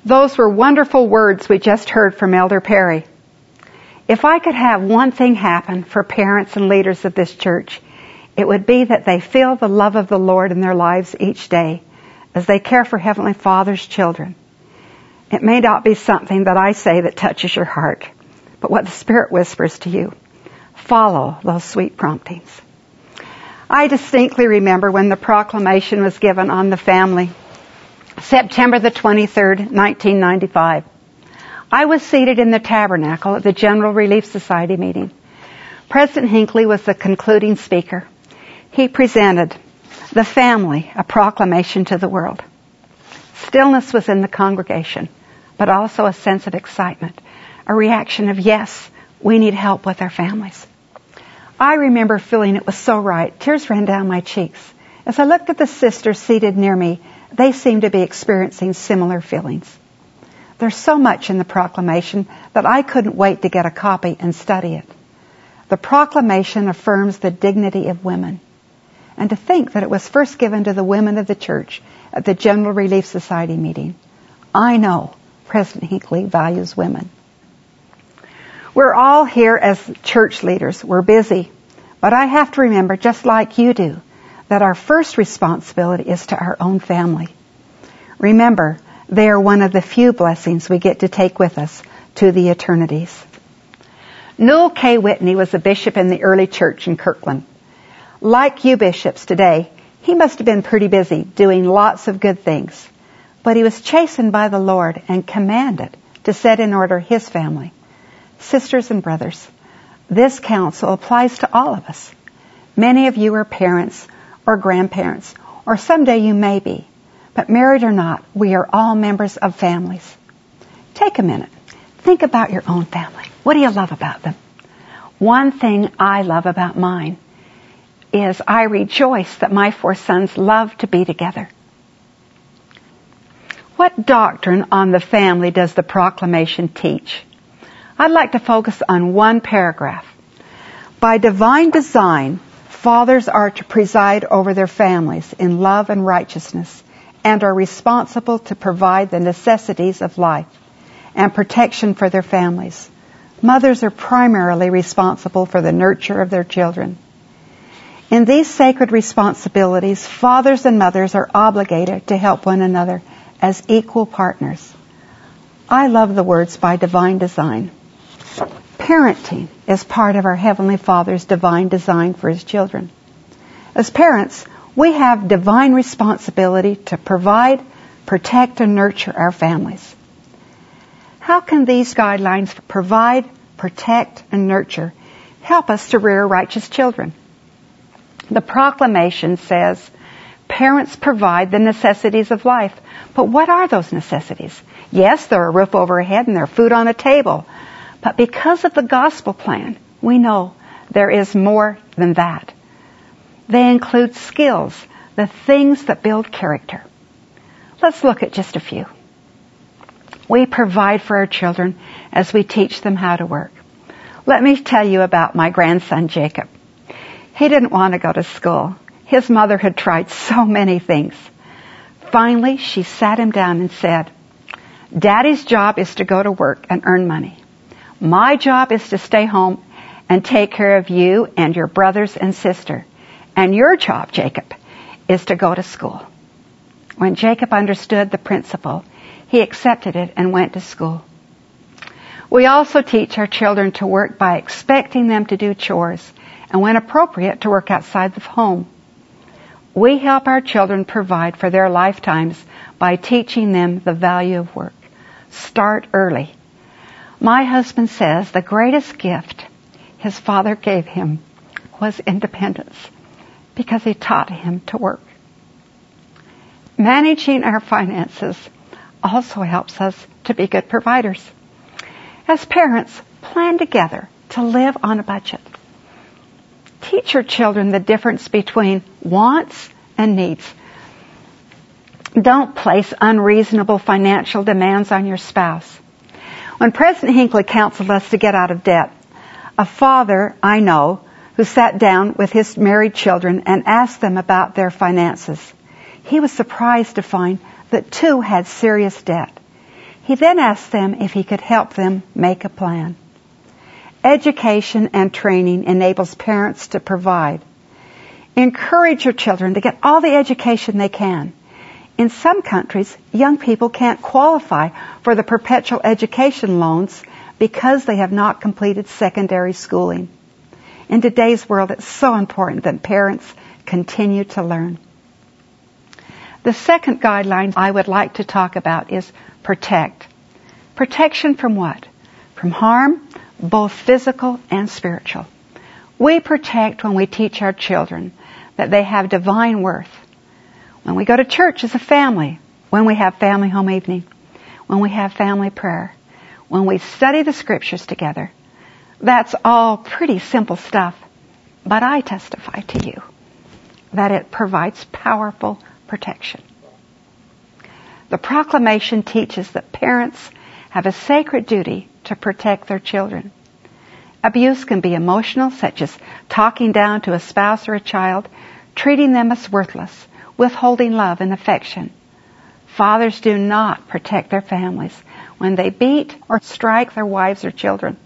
Those were wonderful words we just heard from Elder Perry. If I could have one thing happen for parents and leaders of this church, it would be that they feel the love of the Lord in their lives each day as they care for Heavenly Father's children. It may not be something that I say that touches your heart, but what the Spirit whispers to you. Follow those sweet promptings. I distinctly remember when the proclamation was given on the family, September the 23rd, 1995. I was seated in the tabernacle at the General Relief Society meeting. President Hinckley was the concluding speaker. He presented the family, a proclamation to the world. Stillness was in the congregation, but also a sense of excitement, a reaction of, yes, we need help with our families. I remember feeling it was so right. Tears ran down my cheeks. As I looked at the sisters seated near me, they seemed to be experiencing similar feelings. There's so much in the proclamation that I couldn't wait to get a copy and study it. The proclamation affirms the dignity of women. And to think that it was first given to the women of the church at the General Relief Society meeting. I know President Hinckley values women. We're all here as church leaders. We're busy. But I have to remember, just like you do, that our first responsibility is to our own family. Remember, they are one of the few blessings we get to take with us to the eternities. Newell K. Whitney was a bishop in the early church in Kirkland. Like you bishops today, he must have been pretty busy doing lots of good things. But he was chastened by the Lord and commanded to set in order his family. Sisters and brothers, this counsel applies to all of us. Many of you are parents or grandparents, or someday you may be. But married or not, we are all members of families. Take a minute. Think about your own family. What do you love about them? One thing I love about mine is I rejoice that my 4 sons love to be together. What doctrine on the family does the proclamation teach? I'd like to focus on one paragraph. By divine design, fathers are to preside over their families in love and righteousness and are responsible to provide the necessities of life and protection for their families. Mothers are primarily responsible for the nurture of their children. In these sacred responsibilities, fathers and mothers are obligated to help one another as equal partners. I love the words by divine design. Parenting is part of our Heavenly Father's divine design for His children. As parents, we have divine responsibility to provide, protect, and nurture our families. How can these guidelines for provide, protect, and nurture help us to rear righteous children? The proclamation says, parents provide the necessities of life. But what are those necessities? Yes, there are a roof over our head and there are food on a table. But because of the gospel plan, we know there is more than that. They include skills, the things that build character. Let's look at just a few. We provide for our children as we teach them how to work. Let me tell you about my grandson, Jacob. He didn't want to go to school. His mother had tried so many things. Finally, she sat him down and said, Daddy's job is to go to work and earn money. My job is to stay home and take care of you and your brothers and sister. And your job, Jacob, is to go to school. When Jacob understood the principle, he accepted it and went to school. We also teach our children to work by expecting them to do chores and, when appropriate, to work outside the home. We help our children provide for their lifetimes by teaching them the value of work. Start early. My husband says the greatest gift his father gave him was independence because he taught him to work. Managing our finances also helps us to be good providers. As parents, plan together to live on a budget. Teach your children the difference between wants and needs. Don't place unreasonable financial demands on your spouse. When President Hinckley counseled us to get out of debt, a father I know who sat down with his married children and asked them about their finances. He was surprised to find that 2 had serious debt. He then asked them if he could help them make a plan. Education and training enables parents to provide. Encourage your children to get all the education they can. In some countries, young people can't qualify for the perpetual education loans because they have not completed secondary schooling. In today's world, it's so important that parents continue to learn. The second guideline I would like to talk about is protect. Protection from what? From harm, both physical and spiritual. We protect when we teach our children that they have divine worth. When we go to church as a family, when we have family home evening, when we have family prayer, when we study the scriptures together, that's all pretty simple stuff. But I testify to you that it provides powerful protection. The proclamation teaches that parents have a sacred duty to protect their children. Abuse can be emotional, such as talking down to a spouse or a child, treating them as worthless, withholding love and affection. Fathers do not protect their families when they beat or strike their wives or children.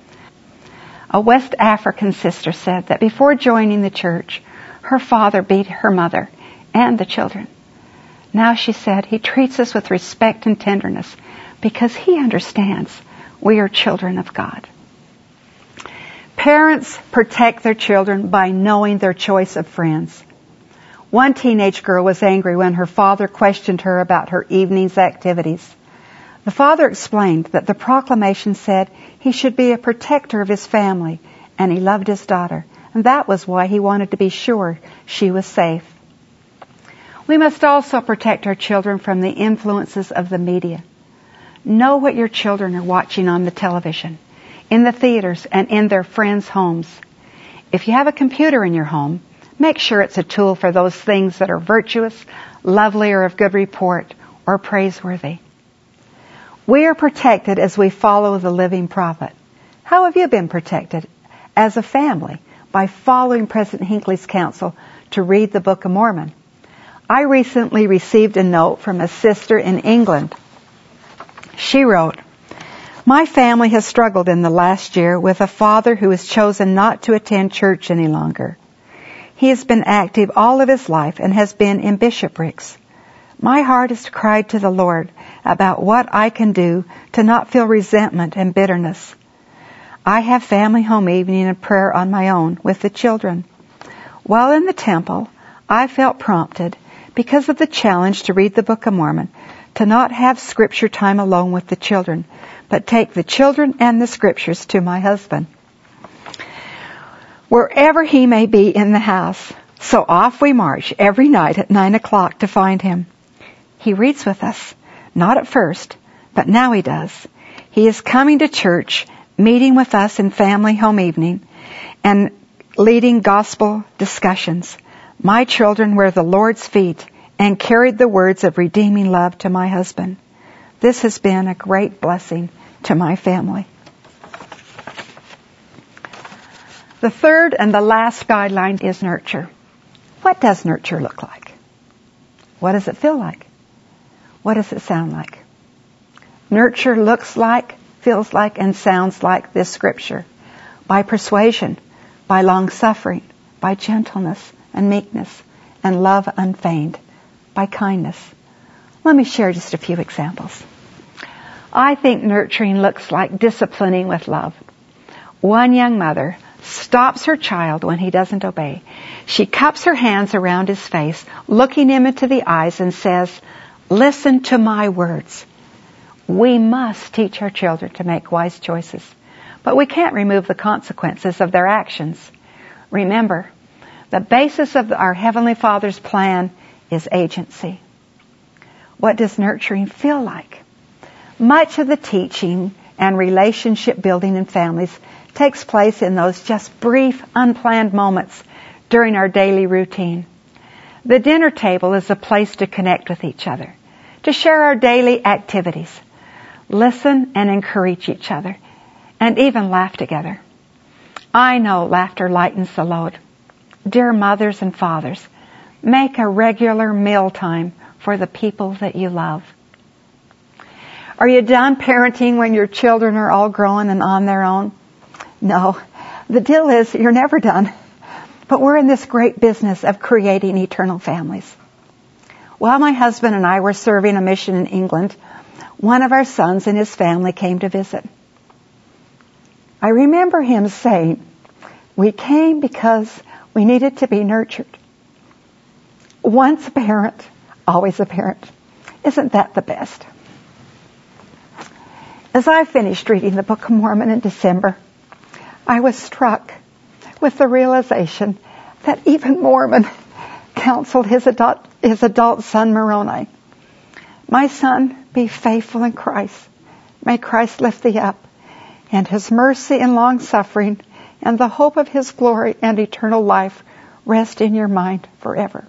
A West African sister said that before joining the church, her father beat her mother and the children. Now she said he treats us with respect and tenderness because he understands we are children of God. Parents protect their children by knowing their choice of friends. One teenage girl was angry when her father questioned her about her evening's activities. The father explained that the proclamation said he should be a protector of his family, and he loved his daughter, and that was why he wanted to be sure she was safe. We must also protect our children from the influences of the media. Know what your children are watching on the television, in the theaters, and in their friends' homes. If you have a computer in your home, make sure it's a tool for those things that are virtuous, lovely, or of good report, or praiseworthy. We are protected as we follow the living prophet. How have you been protected as a family by following President Hinckley's counsel to read the Book of Mormon? I recently received a note from a sister in England. She wrote, "My family has struggled in the last year with a father who has chosen not to attend church any longer. He has been active all of his life and has been in bishoprics. My heart has cried to the Lord about what I can do to not feel resentment and bitterness. I have family home evening and prayer on my own with the children. While in the temple, I felt prompted, because of the challenge to read the Book of Mormon, to not have scripture time alone with the children, but take the children and the scriptures to my husband, wherever he may be in the house. So off we march every night at 9 o'clock to find him. He reads with us, not at first, but now he does. He is coming to church, meeting with us in family home evening, and leading gospel discussions. My children were the Lord's feet and carried the words of redeeming love to my husband. This has been a great blessing to my family." The third and the last guideline is nurture. What does nurture look like? What does it feel like? What does it sound like? Nurture looks like, feels like, and sounds like this scripture. By persuasion, by long-suffering, by gentleness and meekness, and love unfeigned, by kindness. Let me share just a few examples. I think nurturing looks like disciplining with love. One young mother stops her child when he doesn't obey. She cups her hands around his face, looking him into the eyes, and says, "Listen to my words." We must teach our children to make wise choices, but we can't remove the consequences of their actions. Remember, the basis of our Heavenly Father's plan is agency. What does nurturing feel like? Much of the teaching and relationship building in families takes place in those just brief, unplanned moments during our daily routine. The dinner table is a place to connect with each other, to share our daily activities, listen and encourage each other, and even laugh together. I know laughter lightens the load. Dear mothers and fathers, make a regular meal time for the people that you love. Are you done parenting when your children are all grown and on their own? No. The deal is you're never done. But we're in this great business of creating eternal families. While my husband and I were serving a mission in England, one of our sons and his family came to visit. I remember him saying, "We came because we needed to be nurtured." Once a parent, always a parent. Isn't that the best? As I finished reading the Book of Mormon in December, I was struck with the realization that even Mormon counseled his adult son Moroni. "My son, be faithful in Christ. May Christ lift thee up, and his mercy and long suffering and the hope of his glory and eternal life rest in your mind forever."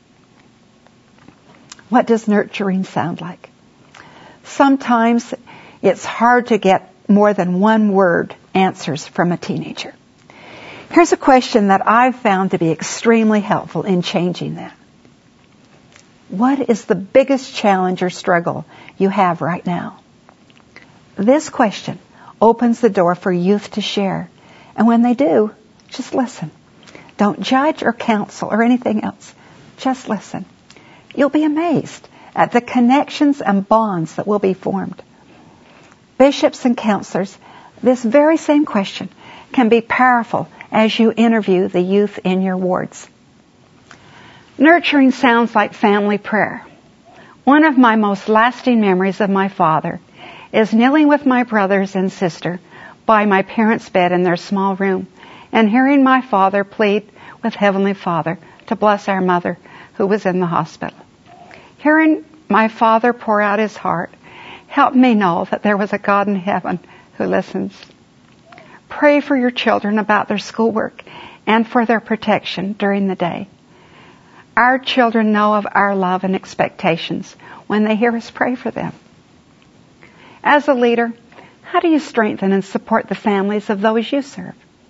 What does nurturing sound like? Sometimes it's hard to get more than one word answers from a teenager. Here's a question that I've found to be extremely helpful in changing that. What is the biggest challenge or struggle you have right now? This question opens the door for youth to share. And when they do, just listen. Don't judge or counsel or anything else. Just listen. You'll be amazed at the connections and bonds that will be formed. Bishops and counselors, this very same question can be powerful as you interview the youth in your wards. Nurturing sounds like family prayer. One of my most lasting memories of my father is kneeling with my brothers and sister by my parents' bed in their small room and hearing my father plead with Heavenly Father to bless our mother who was in the hospital. Hearing my father pour out his heart helped me know that there was a God in heaven who listens. Pray for your children about their schoolwork and for their protection during the day. Our children know of our love and expectations when they hear us pray for them. As a leader, how do you strengthen and support the families of those you serve?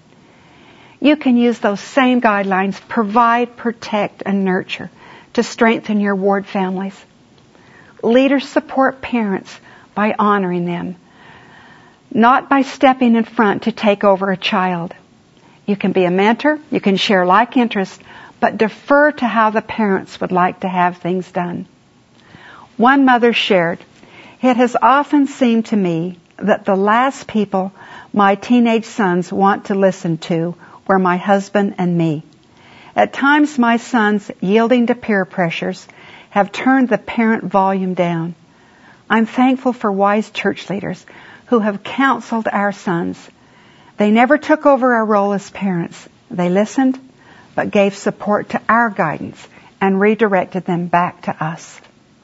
You can use those same guidelines, provide, protect, and nurture, to strengthen your ward families. Leaders support parents by honoring them, not by stepping in front to take over a child. You can be a mentor, you can share like interests, but defer to how the parents would like to have things done. One mother shared, "It has often seemed to me that the last people my teenage sons want to listen to were my husband and me. At times my sons, yielding to peer pressures, have turned the parent volume down. I'm thankful for wise church leaders who have counseled our sons. They never took over our role as parents. They listened, but gave support to our guidance and redirected them back to us."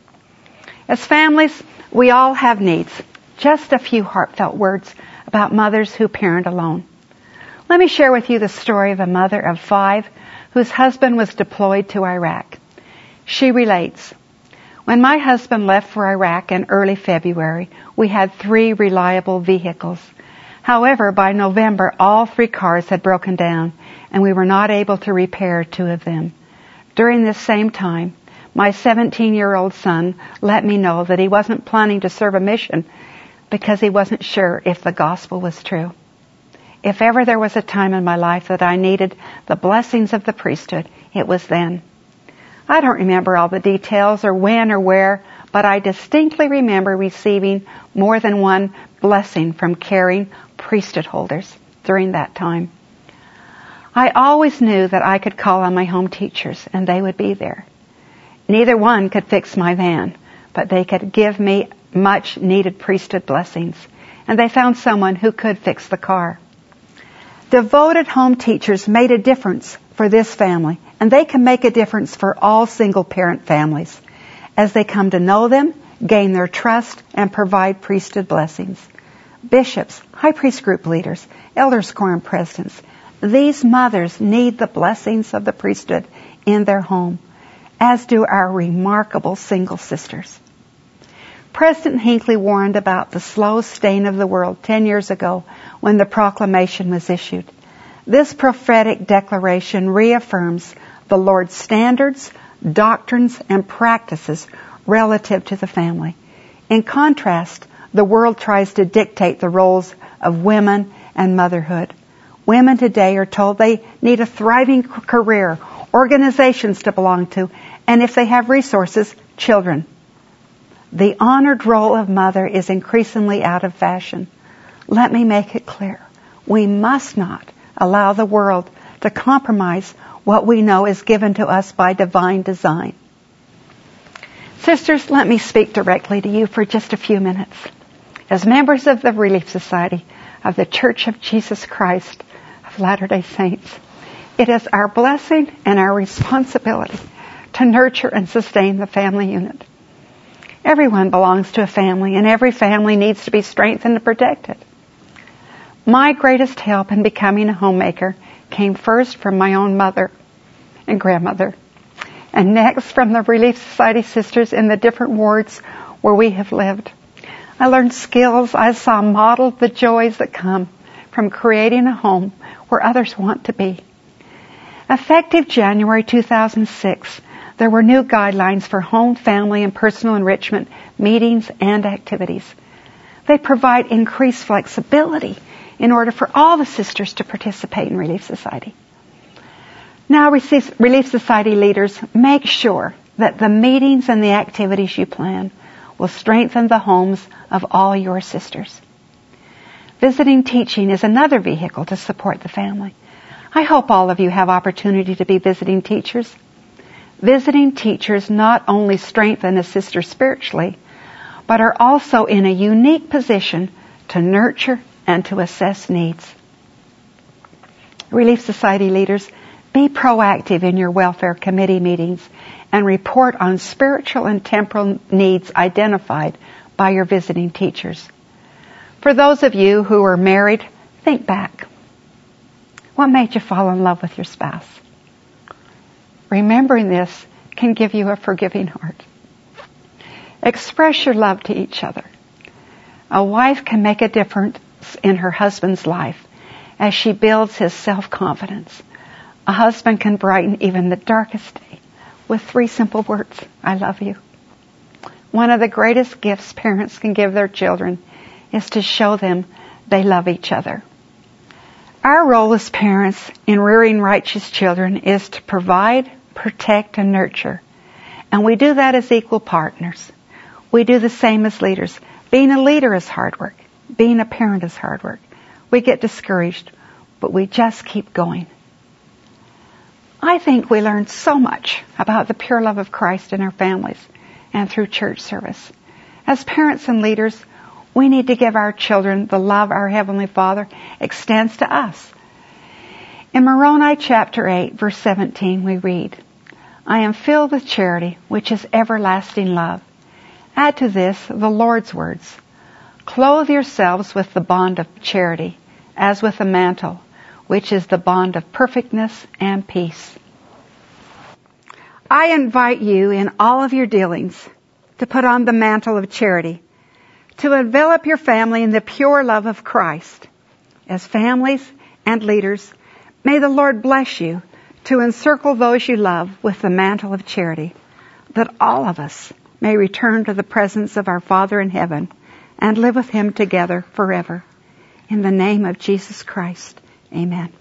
As families, we all have needs. Just a few heartfelt words about mothers who parent alone. Let me share with you the story of a mother of 5 whose husband was deployed to Iraq. She relates, "When my husband left for Iraq in early February, we had 3 reliable vehicles. However, by November, all 3 cars had broken down, and we were not able to repair 2 of them. During this same time, my 17-year-old son let me know that he wasn't planning to serve a mission because he wasn't sure if the gospel was true. If ever there was a time in my life that I needed the blessings of the priesthood, it was then. I don't remember all the details or when or where, but I distinctly remember receiving more than one blessing from caring priesthood holders during that time. I always knew that I could call on my home teachers and they would be there. Neither one could fix my van, but they could give me much needed priesthood blessings, and they found someone who could fix the car. Devoted home teachers made a difference for this family, and they can make a difference for all single-parent families as they come to know them, gain their trust, and provide priesthood blessings. Bishops, high priest group leaders, elders quorum presidents, these mothers need the blessings of the priesthood in their home, as do our remarkable single sisters. President Hinckley warned about the slow stain of the world 10 years ago when the proclamation was issued. This prophetic declaration reaffirms the Lord's standards, doctrines, and practices relative to the family. In contrast, The world tries to dictate the roles of women and motherhood. Women today are told they need a thriving career, organizations to belong to, and if they have resources, children. The honored role of mother is increasingly out of fashion. Let me make it clear. We must not allow the world to compromise what we know is given to us by divine design. Sisters, let me speak directly to you for just a few minutes. As members of the Relief Society of the Church of Jesus Christ of Latter-day Saints, it is our blessing and our responsibility to nurture and sustain the family unit. Everyone belongs to a family, and every family needs to be strengthened and protected. My greatest help in becoming a homemaker came first from my own mother and grandmother, and next from the Relief Society sisters in the different wards where we have lived. I learned skills. I saw modeled the joys that come from creating a home where others want to be. Effective January 2006, there were new guidelines for home, family, and personal enrichment meetings and activities. They provide increased flexibility in order for all the sisters to participate in Relief Society. Now, Relief Society leaders, make sure that the meetings and the activities you plan will strengthen the homes of all your sisters. Visiting teaching is another vehicle to support the family. I hope all of you have opportunity to be visiting teachers. Visiting teachers not only strengthen a sister spiritually, but are also in a unique position to nurture and to assess needs. Relief Society leaders, be proactive in your welfare committee meetings and report on spiritual and temporal needs identified by your visiting teachers. For those of you who are married, think back. What made you fall in love with your spouse? Remembering this can give you a forgiving heart. Express your love to each other. A wife can make a difference in her husband's life as she builds his self-confidence. A husband can brighten even the darkest day with 3 simple words: I love you. One of the greatest gifts parents can give their children is to show them they love each other. Our role as parents in rearing righteous children is to provide, protect, and nurture. And we do that as equal partners. We do the same as leaders. Being a leader is hard work. Being a parent is hard work. We get discouraged, but we just keep going. I think we learn so much about the pure love of Christ in our families and through church service. As parents and leaders, we need to give our children the love our Heavenly Father extends to us. In Moroni chapter 8, verse 17, we read, I am filled with charity, which is everlasting love. Add to this the Lord's words, clothe yourselves with the bond of charity, as with a mantle, which is the bond of perfectness and peace. I invite you in all of your dealings to put on the mantle of charity, to envelop your family in the pure love of Christ. As families and leaders, may the Lord bless you to encircle those you love with the mantle of charity, that all of us may return to the presence of our Father in heaven and live with Him together forever. In the name of Jesus Christ, amen.